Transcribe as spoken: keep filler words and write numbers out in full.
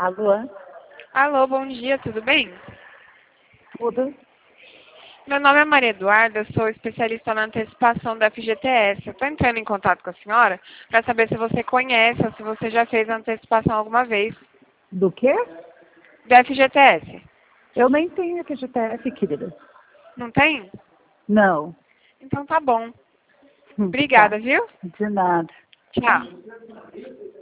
Alô? Alô, bom dia, tudo bem? Tudo? Meu nome é Maria Eduarda, eu sou especialista na antecipação da F G T S. Eu estou entrando em contato com a senhora para saber se você conhece ou se você já fez a antecipação alguma vez Do quê? da F G T S. Eu nem tenho F G T S, querida. Não tem? Não. Então tá bom. Hum, Obrigada, tá. viu? De nada. Tchau.